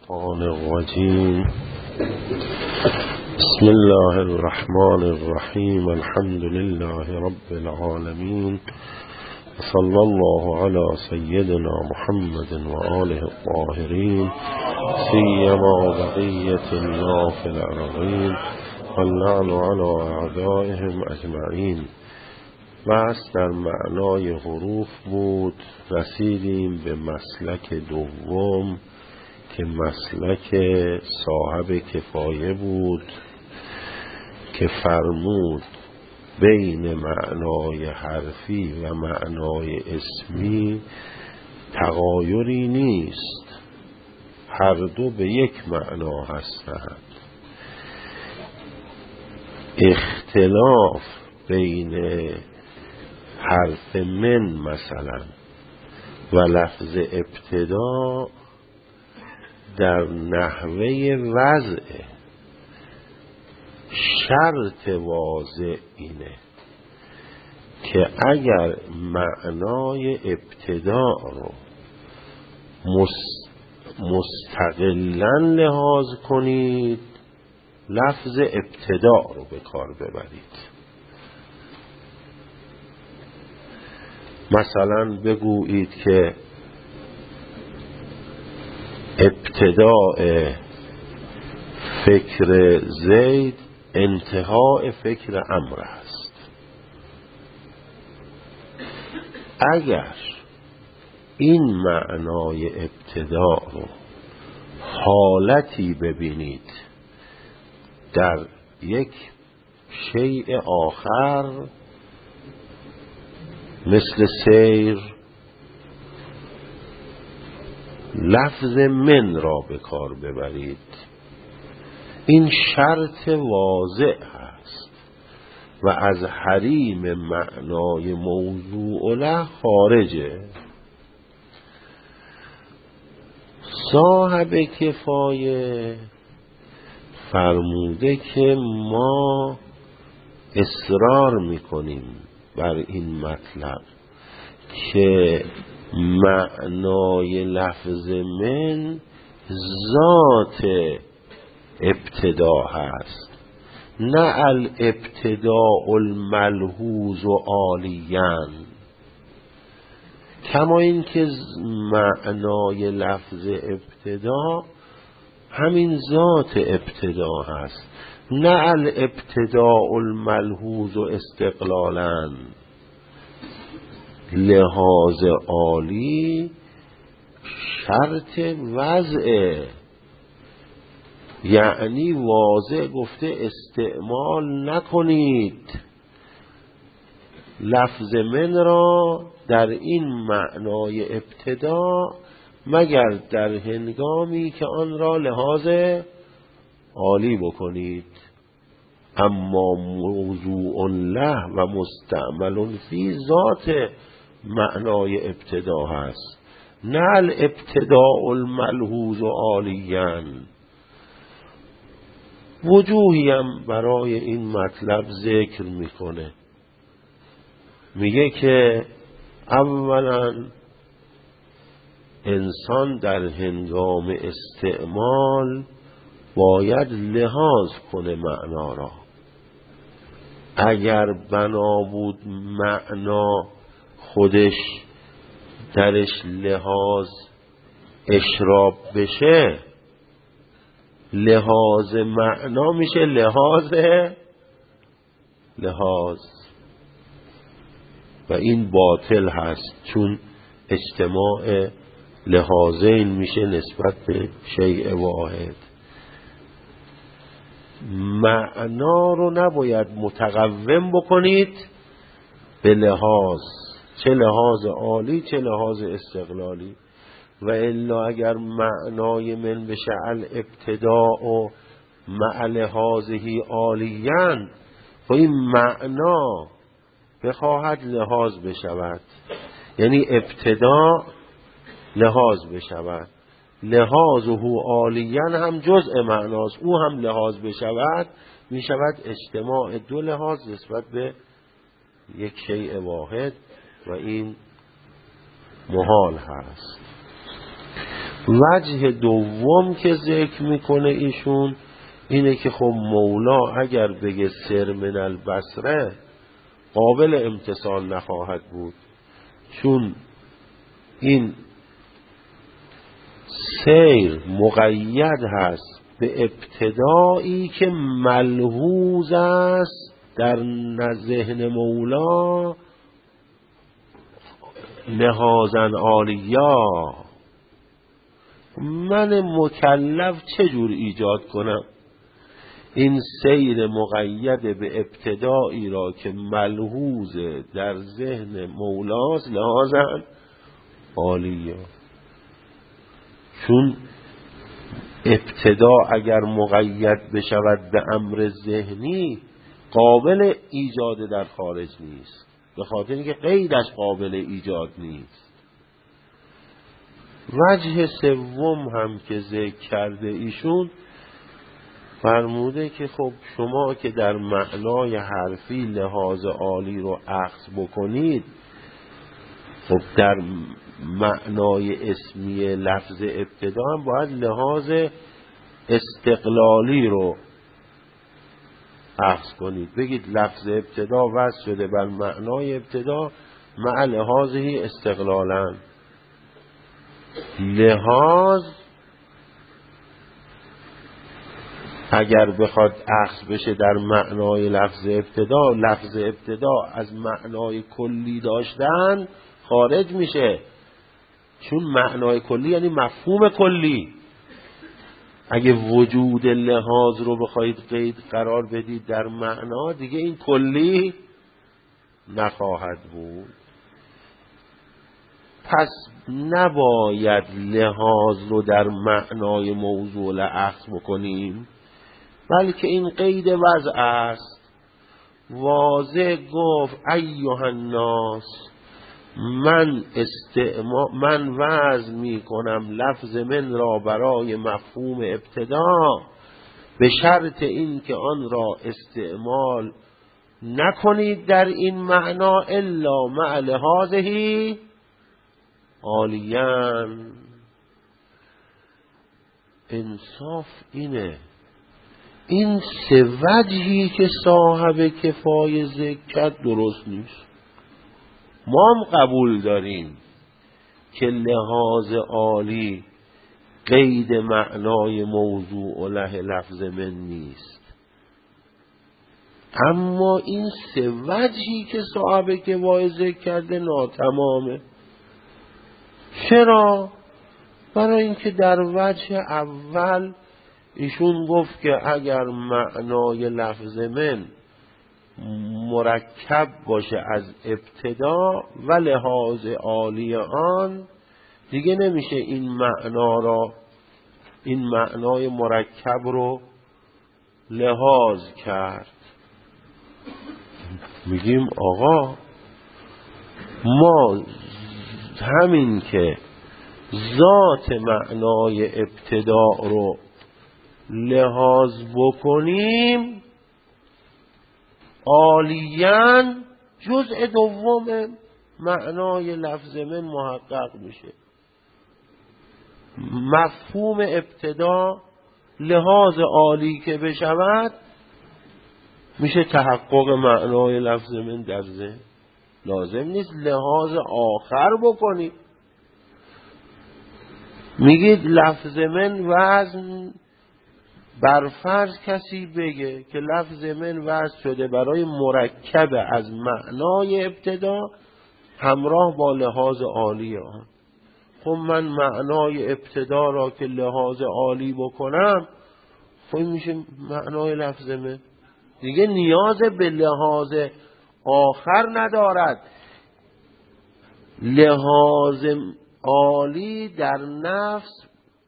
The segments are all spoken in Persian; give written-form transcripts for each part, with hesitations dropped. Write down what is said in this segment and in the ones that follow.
الشیطان الرجیم. بسم الله الرحمن الرحیم. الحمد لله رب العالمین. صلی الله علی سیدنا محمد و آله الطاهرین، سیما بقیة الله فی الارضین واللعن علی اعدائهم اجمعین. بحث در معنای حروف بود. رسیدیم به مسلک دوم که مسلک صاحب کفایه بود که فرمود بین معنای حرفی و معنای اسمی تغایری نیست، هر دو به یک معنا هستند. اختلاف بین حرف من مثلا و لفظ ابتدا در نحوه وضع. شرط واضح اینه که اگر معنای ابتدا رو مستقلاً لحاظ کنید، لفظ ابتدا رو به کار ببرید. مثلا بگویید که ابتداء فکر زید انتهای فکر عمرو است. اگر این معنای ابتدا رو حالتی ببینید در یک شیء آخر مثل سیر، لفظ من را به کار ببرید. این شرط واضح هست و از حریم معنای موضوع له خارجه. صاحب کفایه فرموده که ما اصرار میکنیم بر این مطلب که معنای لفظ من ذات ابتدا هست، نه الابتداء الملحوظ و عالیاً. کما این که معنای لفظ ابتدا همین ذات ابتدا هست، نه الابتداء الملحوظ و استقلالاً. لحاظ عالی شرط وضع، یعنی واضح گفته استعمال نکنید لفظ من را در این معنای ابتدا مگر در هنگامی که آن را لحاظ عالی بکنید. اما موضوع له و مستعمل فی ذات معنای ابتدا هست، نه الابتداء الملحوظ عالیاً. وجوهی هم برای این مطلب ذکر میکنه. میگه که اولا انسان در هنگام استعمال باید لحاظ کنه معنا را. اگر بنا بود معنا خودش درش لحاظ اشراب بشه، لحاظ معنا میشه لحاظ و این باطل هست، چون اجتماع لحاظین میشه نسبت به شیء واحد. معنا رو نباید متقوم بکنید به لحاظ، چه لحاظ عالی چه لحاظ استقلالی. و الا اگر معنای من بشه الابتداء و مع لحاظه عالیاً، و این معنا بخواهد لحاظ بشود، یعنی ابتدا لحاظ بشود، لحاظه عالیاً هم جزء معناست، او هم لحاظ بشود، می شود اجتماع دو لحاظ نسبت به یک شیء واحد و این محال هست. وجه دوم که ذکر میکنه ایشون اینه که خب مولا اگر بگه سر من البصره قابل امتثال نخواهد بود، چون این سیر مقید هست به ابتدایی که ملحوظ است در ذهن مولا لحاظاً عالیا. من مکلف چجور ایجاد کنم این سیر مقید به ابتدایی را که ملحوظ در ذهن مولاست لحاظاً عالیا؟ چون ابتدا اگر مقید بشود به امر ذهنی قابل ایجاد در خارج نیست، به خاطر اینکه قیدش قابل ایجاد نیست. وجه سوم هم که ذکر کرده ایشون فرموده که خب شما که در معنای حرفی لحاظ عالی رو اخذ بکنید، خب در معنای اسمی لفظ ابتدا هم باید لحاظ استقلالی رو اخذ کنید. بگید لفظ ابتدا وضع شده بر معنای ابتدا مع لحاظه استقلالا. لحاظ اگر بخواد اخذ بشه در معنای لفظ ابتدا از معنای کلی داشتن خارج میشه، چون معنای کلی یعنی مفهوم کلی. اگه وجود لحاظ رو بخواید قید قرار بدید در معنا، دیگه این کلی نخواهد بود. پس نباید لحاظ رو در معنای موضوع اخذ بکنیم، بلکه این قید وضع است. واضح گفت ایها الناس، من وضع می کنم لفظ من را برای مفهوم ابتدا به شرط این که آن را استعمال نکنید در این معنا الا مع لحاظه عالیاً. انصاف اینه. این سه وجهی که صاحب کفایه ذکر کرد درست نیست. ما هم قبول داریم که لحاظ عالی قید معنای موضوع و لفظ من نیست، اما این سه وجهی که صاحب کفایه ذکر کرده ناتمامه. چرا؟ برای اینکه در وجه اول ایشون گفت که اگر معنای لفظ من مرکب باشه از ابتدا و لحاظ عالی آن، دیگه نمیشه این معنای مرکب رو لحاظ کرد. میگیم آقا ما همین که ذات معنای ابتدا رو لحاظ بکنیم عالیاً جزء دوم معنای لفظ من محقق میشه. مفهوم ابتدا لحاظ عالی که بشود میشه تحقق معنای لفظ من در ذهن. لازم نیست لحاظ آخر بکنی. میگید لفظ من وزن، بر فرض کسی بگه که لفظ من وضع شده برای مرکب از معنای ابتدا همراه با لحاظ عالی آن. خب من معنای ابتدا را که لحاظ عالی بکنم، خب میشه معنای لفظ من، دیگه نیاز به لحاظ آخر ندارد. لحاظ عالی در نفس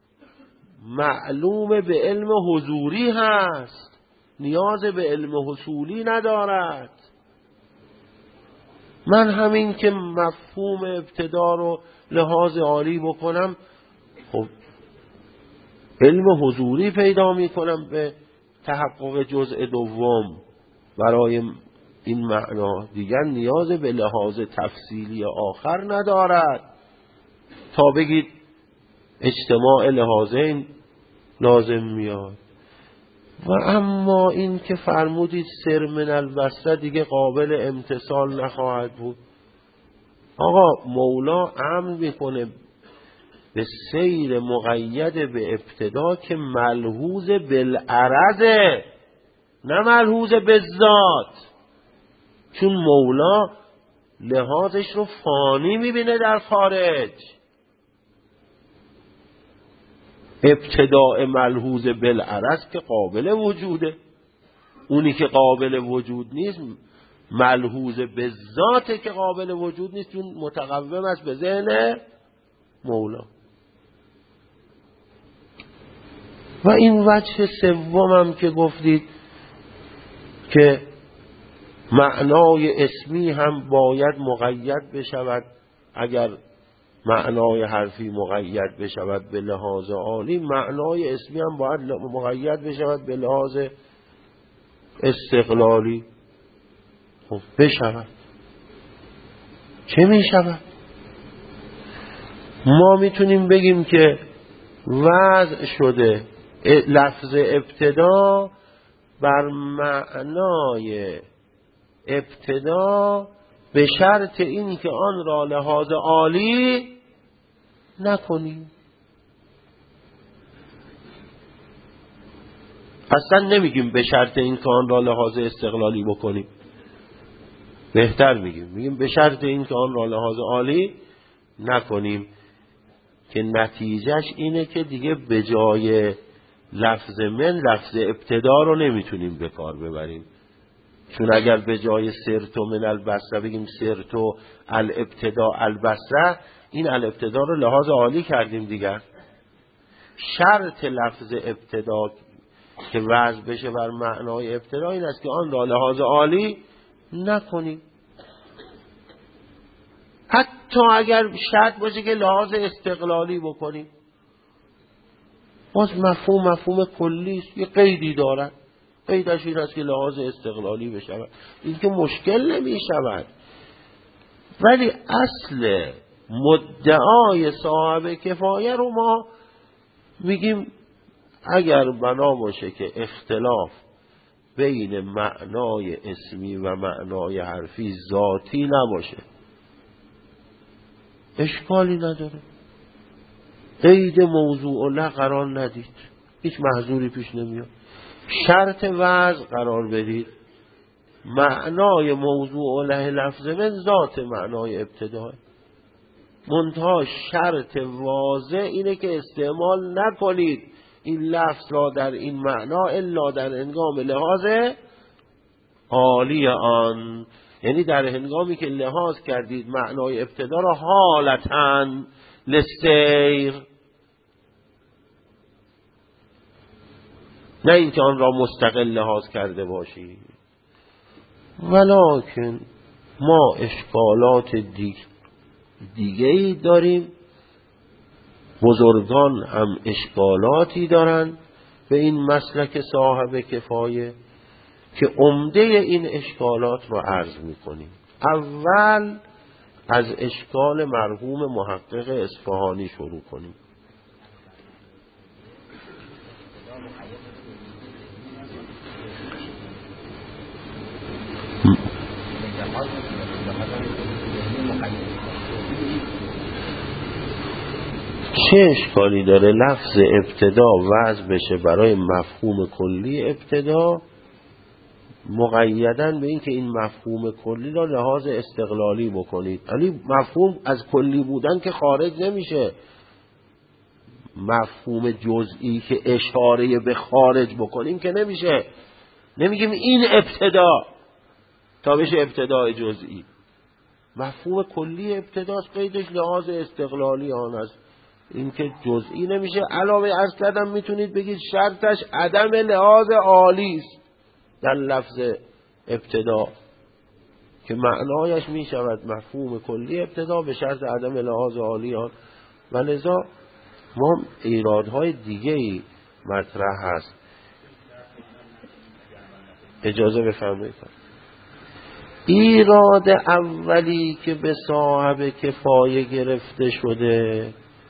معلوم به علم حضوری هست، نیاز به علم حصولی ندارد. من همین که مفهوم ابتدا رو لحاظ عالی بکنم، خب علم حضوری پیدا می کنم به تحقق جزء دوم برای این معنا، دیگر نیاز به لحاظ تفصیلی آخر ندارد تا بگید اجتماع لحاظین لازم میاد. و اما این که فرمودید سر من البصره دیگه قابل امتثال نخواهد بود. آقا مولا امر میکنه به سیر مقید به ابتدا که ملحوظ بالعرضه، نه ملحوظ بالذات. چون مولا لحاظش رو فانی میبینه در خارج. ابتداء ملحوظ بالعرض که قابل وجوده، اونی که قابل وجود نیست ملحوظ بالذات که قابل وجود نیست، چون متقوم است به ذهن مولا. و این وجه سومم که گفتید که معنای اسمی هم باید مقید بشود، اگر معنای حرفی مقید بشود به لحاظ عالی، معنای اسمی هم باید مقید بشود به لحاظ استقلالی. خب بشود. چه می شود؟ ما میتونیم بگیم که وضع شده لفظ ابتدا بر معنای ابتدا به شرط این که آن را لحاظ عالی نکنیم. اصلا نمیگیم به شرط این که آن را لحاظ استقلالی بکنیم، بهتر میگیم به شرط این که آن را لحاظ عالی نکنیم، که نتیجهش اینه که دیگه به جای لفظ من لفظ ابتدا رو نمیتونیم به کار ببریم. چون اگر به جای سرتو من البصره بگیم سرتو الابتدا البصره، این الابتدا رو لحاظ عالی کردیم دیگر. شرط لفظ ابتدا که وضع بشه بر معنای ابتدا این است که آن را لحاظ عالی نکنیم، حتی اگر شرط باشه که لحاظ استقلالی بکنیم. باز مفهوم کلی است، یه قیدی دارد، قیدش این است که لحاظ استقلالی بشود، این که مشکل نمی شود. ولی اصل مدعای صاحب کفایه رو ما میگیم اگر بنا باشه که اختلاف بین معنای اسمی و معنای حرفی ذاتی نباشه، اشکالی نداره، قید موضوع له قرار ندید، هیچ محظوری پیش نمیاد. شرط وضع قرار بدید، معنای موضوع له لفظ من ذات معنای ابتدای، منتها شرط واضح اینه که استعمال نکنید این لفظ را در این معنا الا در هنگام لحاظ عالی آن، یعنی در هنگامی که لحاظ کردید معنای ابتدا را حالتاً لسیر، نه اینکه آن را مستقل لحاظ کرده باشید. ولکن ما اشکالات دیگه‌ای داریم، بزرگان هم اشکالاتی دارند به این مسلک صاحب کفایه که عمده این اشکالات رو عرض می‌کنیم. اول از اشکال مرحوم محقق اصفهانی شروع کنیم. چه اشکالی داره لفظ ابتدا وضع بشه برای مفهوم کلی ابتدا، مقیدن به این که این مفهوم کلی را لحاظ استقلالی بکنید. یعنی مفهوم از کلی بودن که خارج نمیشه، مفهوم جزئی که اشاره به خارج بکنیم که نمیشه، نمیگیم این ابتدا تا بشه ابتدای جزئی. مفهوم کلی ابتداست، قیدش لحاظ استقلالی آن است، این که جزئی نمیشه. علاوه ارز کردم میتونید بگید شرطش عدم لحاظ عالی است در لفظ ابتدا که معنایش میشود مفهوم کلی ابتدا به شرط عدم لحاظ عالی آن. و لذا ما ایرادهای دیگه‌ای مطرح هست. اجازه بفرمایید. ایراد اولی که به صاحب کفایه گرفته شده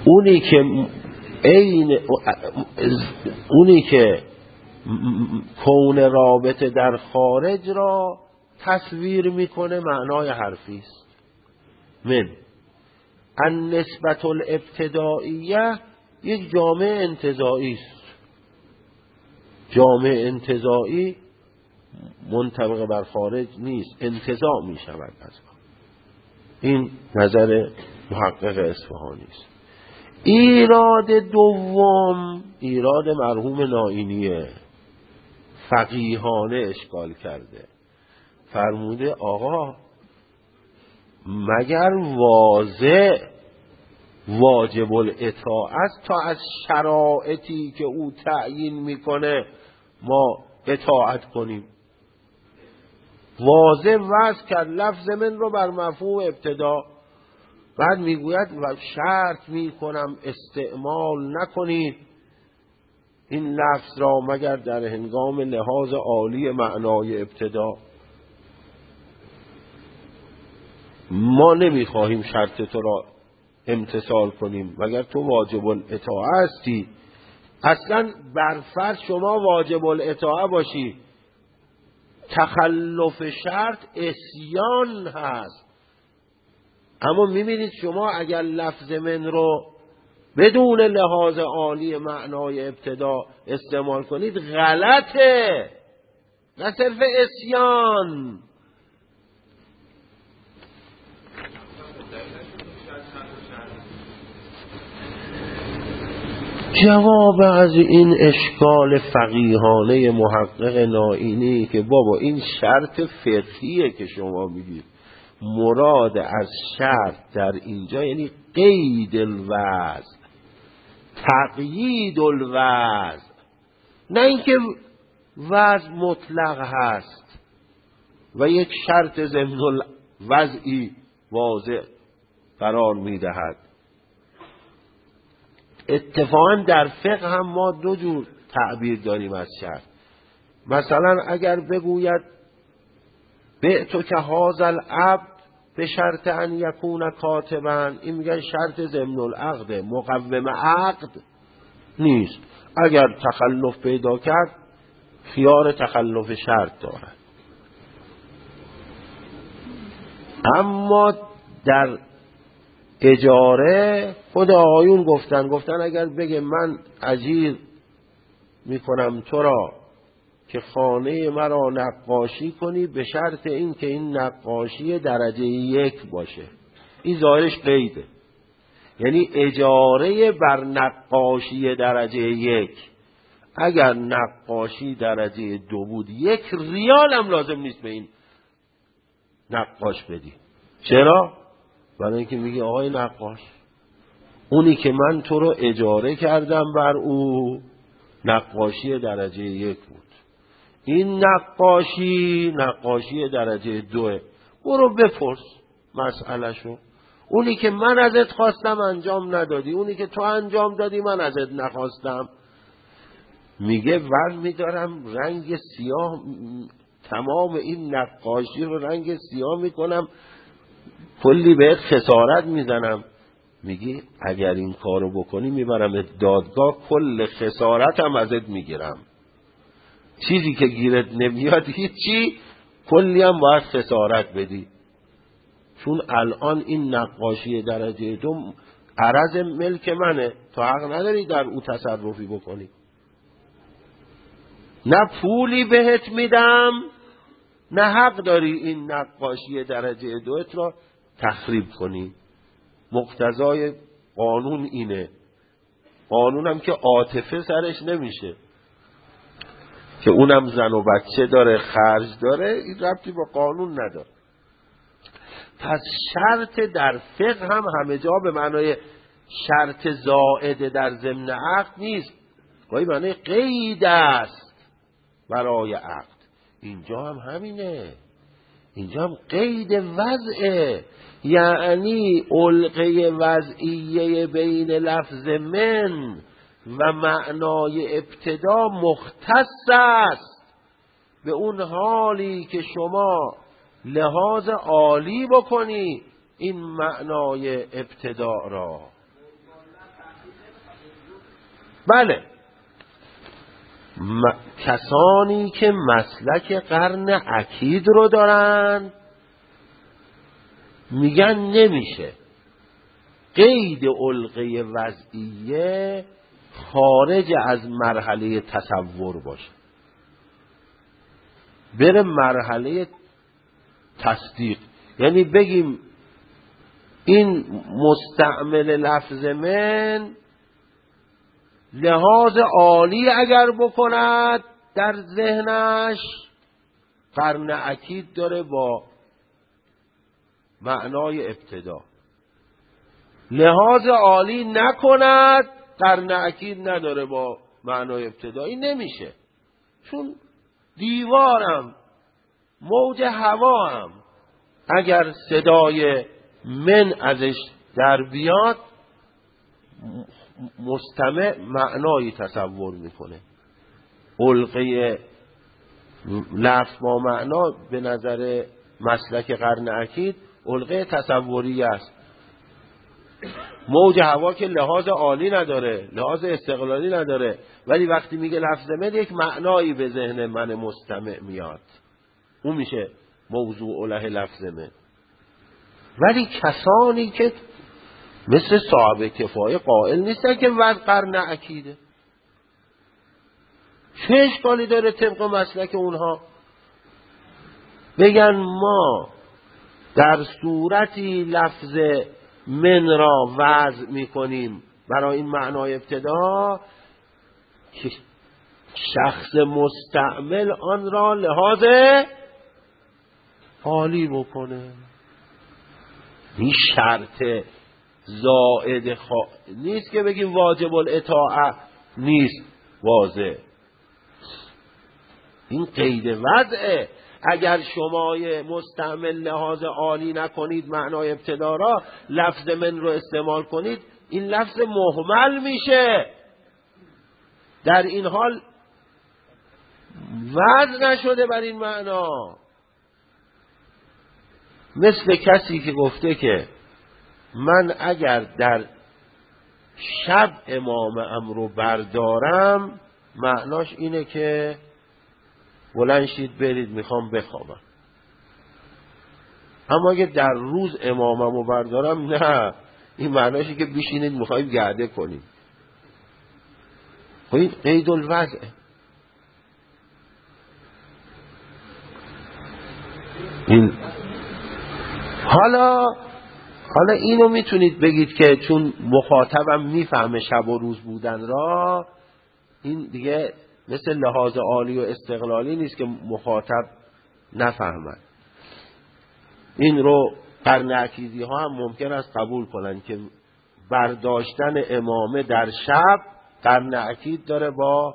اونی که کون رابطه در خارج را تصویر میکنه معنای حرفی است. من النسبة الابتدائیه یک جامعه انتزاعی است. جامعه انتزاعی منطبق بر خارج نیست، انتزاع می شود از آن. این نظر محقق اصفهانی است. ایراد دوم ایراد مرحوم نائینیه، فقیهانه اشکال کرده. فرموده آقا مگر واجب الاطاعت تا از شرایطی که او تعیین میکنه ما اطاعت کنیم؟ واضح وضع کرد لفظ من رو بر مفهوم ابتدا، بعد میگوید و شرط میکنم استعمال نکنید این لفظ را مگر در هنگام لحاظ عالی معنای ابتدا. ما نمیخواهیم شرط تو را امتثال کنیم مگر تو واجب الاطاعه هستی. اصلا بر فرض شما واجب الاطاعه باشی، تخلف شرط عصیان هست. اما میبینید شما اگر لفظ من رو بدون لحاظ عالی معنای ابتدا استعمال کنید غلطه، نه صرف عصیان. جواب از این اشکال فقیهانه محقق نائینی که بابا این شرط فقهیه که شما میگید، مراد از شرط در اینجا یعنی قید الوضع، تقیید الوضع، نه اینکه وضع مطلق هست و یک شرط ضمن الوضعی واضح قرار میدهد. اتفاقا در فقه هم ما دو جور تعبیر داریم از شرط. مثلا اگر بگوید بعتو که هذا العبد به شرط ان یکون کاتبا، این میگن شرط ضمن العقد، مقوم عقد نیست. اگر تخلف پیدا کرد خیار تخلف شرط دارد. اما در اجاره خود آقایون گفتن اگر بگه من اجیر میکنم تو را که خانه مرا نقاشی کنی به شرط این که این نقاشی درجه 1 باشه، این ظاهرش قیده، یعنی اجاره بر نقاشی درجه 1. اگر نقاشی درجه 2 بود 1 ریال هم لازم نیست به این نقاش بدی. چرا؟ برای اینکه میگه آقای نقاش، اونی که من تو رو اجاره کردم بر او نقاشی درجه 1 بود، این نقاشی درجه 2، برو بپرس مسئله شو. اونی که من ازت خواستم انجام ندادی، اونی که تو انجام دادی من ازت نخواستم. میگه ور میدارم رنگ سیاه، تمام این نقاشی رو رنگ سیاه میکنم، کلی بهت خسارت میزنم. میگی اگر این کارو بکنی میبرم دادگاه، کل خسارتم ازت میگیرم، چیزی که گیرت نمیاد هیچی، کلی هم باید خسارت بدی، چون الان این نقاشی درجه 2 عرض ملک منه، تو حق نداری در او تصرفی بکنی. نه پولی بهت میدم، نه حق داری این نقاشی درجه 2 را تخریب کنی. مقتضای قانون اینه. قانونم که عاطفه سرش نمیشه، که اونم زن و بچه داره، خرج داره، این ربطی با قانون نداره. پس شرط در فقه هم همه جا به معنای شرط زائد در ضمن عقد نیست، گاهی معنای قید است برای عقد. اینجا هم همینه، اینجا هم قید وضعه، یعنی علقه وضعیه بین لفظ من و معنای ابتدا مختص است به اون حالی که شما لحاظ عالی بکنی این معنای ابتدا را. بله، کسانی که مسلک قرن اکید رو دارن میگن نمیشه قید علقه وضعیه خارج از مرحله تصور باشه، بره مرحله تصدیق. یعنی بگیم این مستعمل لفظ من لحاظ عالی اگر بکند در ذهنش قرن اکید داره با معنای ابتدا، لحاظ عالی نکند قرن اکید نداره با معنای ابتدا. این نمیشه، چون دیوارم موج هوا هم اگر صدای من ازش در بیاد مستمع معنایی تصور میکنه. علقه لفظ با معنا به نظر مسلک قرن اکید علقه تصوری است. موج هوا که لحاظ عالی نداره، لحاظ استقلالی نداره، ولی وقتی میگه لفظ من یک معنایی به ذهن من مستمع میاد، اون میشه موضوع له لفظ من. ولی کسانی که مثل صاحب کفایه قائل نیستن که وضع قرن اکیده، چه اشکالی داره طبق مسلک اونها بگن ما در صورتی لفظ من را وضع میکنیم برای این معنای ابتدا که شخص مستعمل آن را لحاظ عالی بکنه. این شرط زائد نیست که بگیم واجب الاطاعه نیست، واضح این قید وضعه. اگر شما مستعمل لحاظ عالی نکنید معنای ابتدا را، لفظ من رو استعمال کنید، این لفظ مهمل میشه. در این حال وضع نشده بر این معنا. مثل کسی که گفته که من اگر در شب امامم رو بردارم معناش اینه که بلند شید برید میخوام بخوابم، اما اگه در روز امامم رو بردارم نه، این معناشه که بشینید میخوایم گرده کنیم. خب این قید الوضعه. این حالا اینو میتونید بگید که چون مخاطبم میفهمه شب و روز بودن را، این دیگه مثل لحاظ عالی و استقلالی نیست که مخاطب نفهمد. این رو قرن اکیدی ها هم ممکن است قبول کنن که برداشتن امامه در شب قرن اکید داره با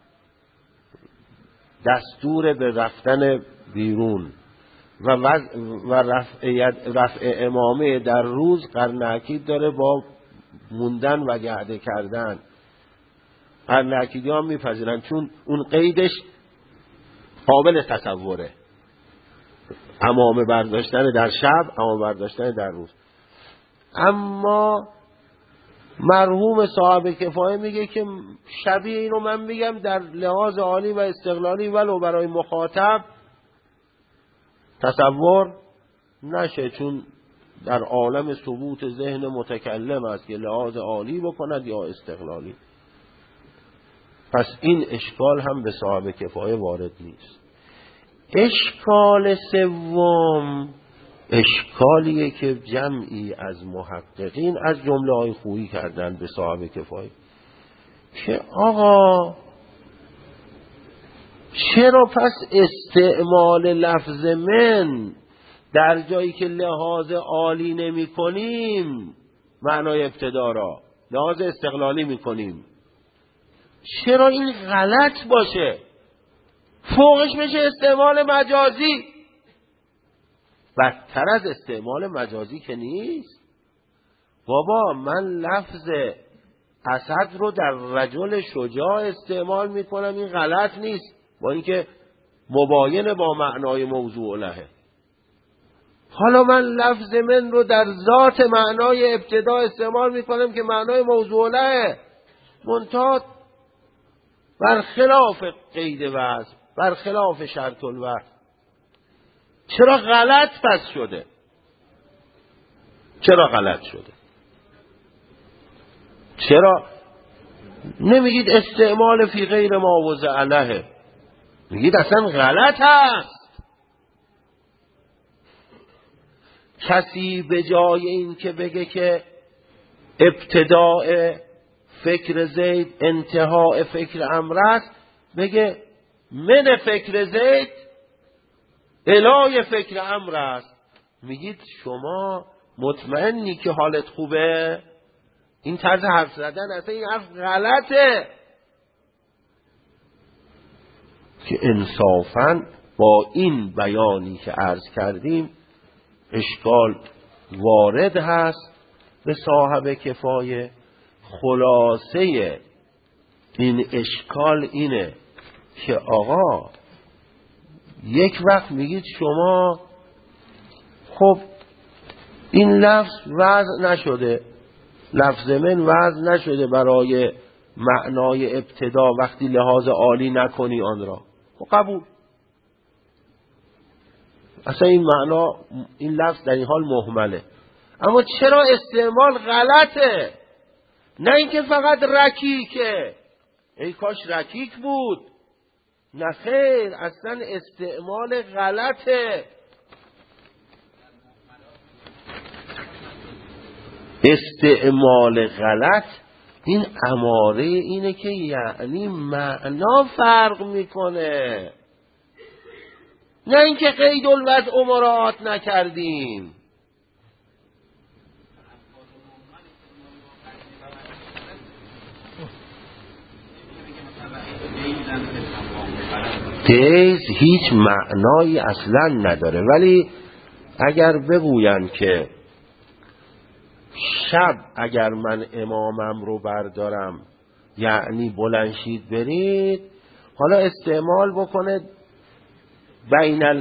دستور به رفتن بیرون، و رفع امامه در روز قرن اکید داره با موندن و گرده کردن. قرن اکیدی هم میپذیرن چون اون قیدش قابل تصوره، امامه برداشتن در شب، امامه برداشتن در روز. اما مرحوم صاحب کفایه میگه که شبیه اینو من میگم در لحاظ عالی و استقلالی ولو برای مخاطب تصور نشه، چون در عالم ثبوت ذهن متکلم است که لحاظ عالی بکند یا استقلالی. پس این اشکال هم به صاحب کفایه وارد نیست. اشکال سوم اشکالیه که جمعی از محققین از جمله های خویی کردن به صاحب کفایه که آقا چرا پس استعمال لفظ من در جایی که لحاظ عالی نمی کنیم معنای ابتدا را لحاظ استقلالی می کنیم، چرا این غلط باشه؟ فوقش بشه استعمال مجازی. بدتر از استعمال مجازی که نیست. بابا من لفظ اسد رو در رجل شجاع استعمال می کنم، این غلط نیست، با اینکه مباین با معنای موضوع لهه. حالا من لفظ من رو در ذات معنای ابتدا استعمال می کنم که معنای موضوع لهه، منتها برخلاف قید وصل، برخلاف شرط الوصل. چرا غلط پس شده؟ چرا غلط شده؟ چرا نمیگید استعمال فی غیر ما وضع علیه؟ میگید اصلا غلط هست. کسی به جای این که بگه که ابتداء فکر زید انتهاء فکر عمرو است، بگه من فکر زید الای فکر عمرو است. میگید شما مطمئنی که حالت خوبه؟ این طرز حرف زدن اصلا این حرف غلطه. که انصافاً با این بیانی که عرض کردیم اشکال وارد هست به صاحب کفایه. خلاصه این اشکال اینه که آقا یک وقت میگید شما خب این لفظ وضع نشده، لفظ من وضع نشده برای معنای ابتدا، وقتی لحاظ عالی نکنی آن را، خب قبول. اصلا این معنا، این لفظ در این حال مهمله. اما چرا استعمال غلطه؟ نه اینکه فقط رکیکه، ای کاش رکیک بود، نه خیر، اصلا استعمال غلطه. استعمال غلط این اماره اینه که یعنی معنا فرق میکنه، نه اینکه قید الوضع مراعات نکردیم. دیز هیچ معنایی اصلا نداره. ولی اگر بگوین که شب اگر من امامم رو بردارم یعنی بلند شید برید، حالا استعمال بکنه بین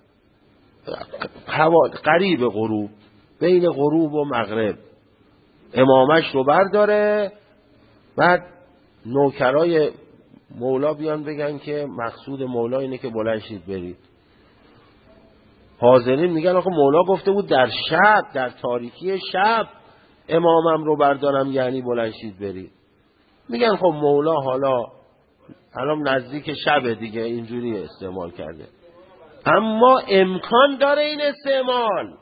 قریب غروب، بین غروب و مغرب امامش رو برداره، بعد نوکرای مولا بیان بگن که مقصود مولا اینه که بلند شید برید. حاضرین میگن آخه مولا گفته بود در شب، در تاریکی شب امامم رو بردارم یعنی بلند شید برید. میگن خب مولا حالا الان نزدیک شب دیگه اینجوری استعمال کرده، اما امکان داره این استعمال.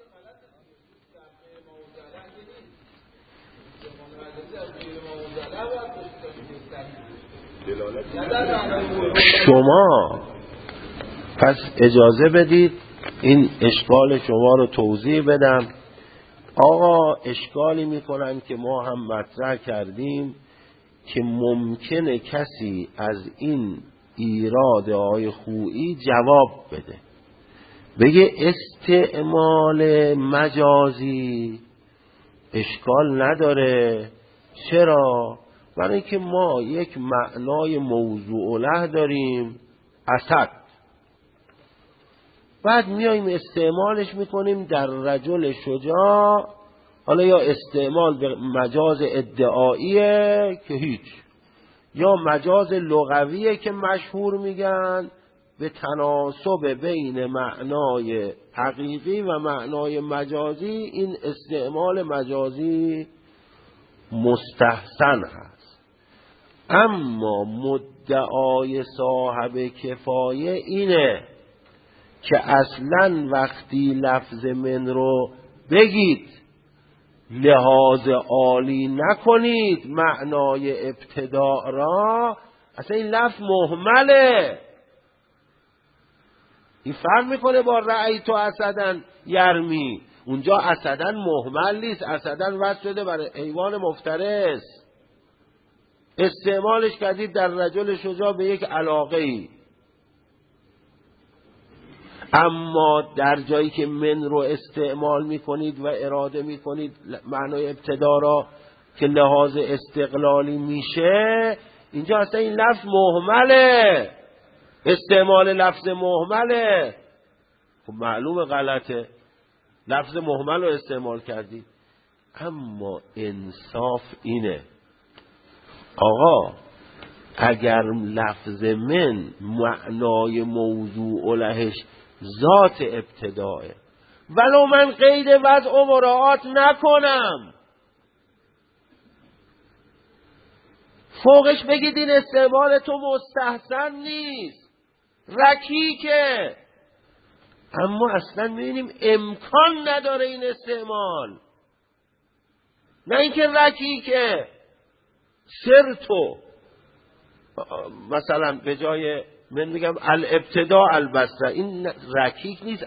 شما پس اجازه بدید این اشکال شما رو توضیح بدم. آقا اشکالی میکنن که ما هم مطرح کردیم که ممکنه کسی از این ایراد آقای خویی جواب بده، بگه استعمال مجازی اشکال نداره. چرا؟ برای اینکه ما یک معنای موضوع له داریم، اسد، بعد میایم استعمالش میکنیم در رجل شجاع. حالا یا استعمال به مجاز ادعاییه که هیچ، یا مجاز لغویه که مشهور میگن به تناسب بین معنای حقیقی و معنای مجازی. این استعمال مجازی مستحسن هست. اما مدعای صاحب کفایه اینه که اصلا وقتی لفظ من رو بگید لحاظ عالی نکنید معنای ابتداء را، اصلا این لفظ مهمله. این فرق میکنه با رأیت اسدن یرمی. اونجا اسدن مهمل نیست، اسدن وصل شده برای حیوان مفترس، استعمالش کردید در رجل شجاع به یک علاقه‌ای. اما در جایی که من رو استعمال میکنید و اراده میکنید معنای ابتدا را که لحاظ استقلالی میشه، اینجا اصلا این لفظ مهمله، استعمال لفظ مهمله. خب معلوم غلطه، لفظ مهمل رو استعمال کردید. اما انصاف اینه آقا اگر لفظ من معنای موضوع لهش ذات ابتداه، ولو من قید وضع و مراعات نکنم، فوقش بگید این استعمال تو مستحسن نیست، رکیکه، اما اصلا میبینیم امکان نداره این استعمال، نه اینکه رکیکه. سرتو مثلا به جای من میگم الابتدا البصره، این رکیک نیست،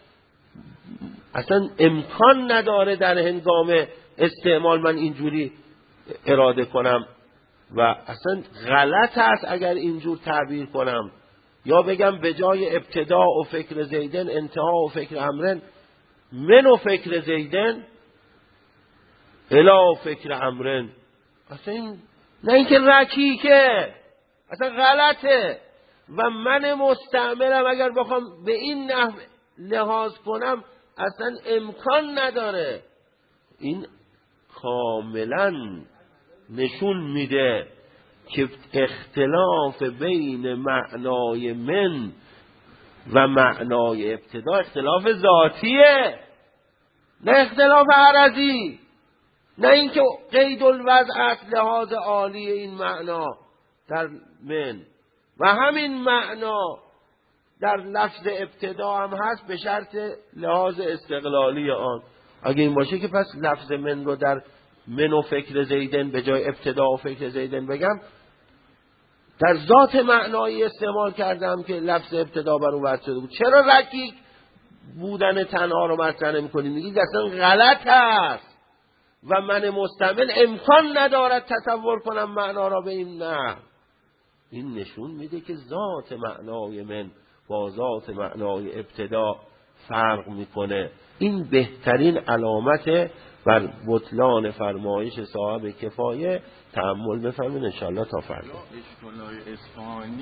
اصلا امکان نداره در هنگام استعمال من اینجوری اراده کنم و اصلا غلط است اگر اینجور تعبیر کنم. یا بگم به جای ابتدا و فکر زیدن انتها و فکر امرن، من و فکر زیدن الا و فکر امرن، اصلا این نه اینکه رکیکه، اصلا غلطه. و من مستعملم اگر بخوام به این نحو لحاظ کنم اصلا امکان نداره. این کاملا نشون میده که اختلاف بین معنای من و معنای ابتدا اختلاف ذاتیه، نه اختلاف عرضی، نه اینکه قید الوضع است لحاظ عالی این معنا در من و همین معنا در لفظ ابتدا هم هست به شرط لحاظ استقلالی آن. اگه این باشه که پس لفظ من رو در من و فکر زیدن به جای ابتدا و فکر زیدن بگم، در ذات معنایی استعمال کردم که لفظ ابتدا بر اون وضع شده بود. چرا رکیک بودن تنها رو مطرح نمی‌کنید؟ میگید اصلا غلط است و من مستعمل امکان ندارد تصور کنم معنا را به این نه. این نشون میده که ذات معنای من با ذات معنای ابتدا فرق میکنه. این بهترین علامت بر بطلان فرمایش صاحب کفایه. تأمل بفرمایید انشاءالله تا فردا.